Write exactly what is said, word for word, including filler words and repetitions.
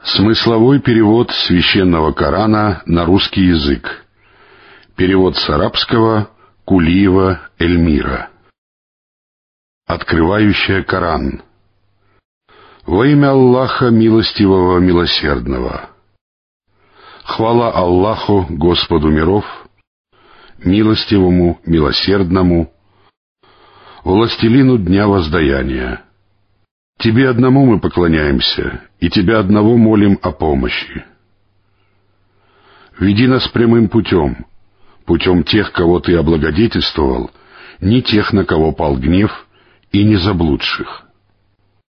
Смысловой перевод Священного Корана на русский язык. Перевод с арабского Кулиева Эльмира. Открывающая Коран. Во имя Аллаха Милостивого Милосердного. Хвала Аллаху, Господу миров, Милостивому, Милосердному, Властелину Дня Воздаяния. Тебе одному мы поклоняемся, и Тебя одного молим о помощи. Веди нас прямым путем, путем тех, кого Ты облагодетельствовал, не тех, на кого пал гнев, и не заблудших.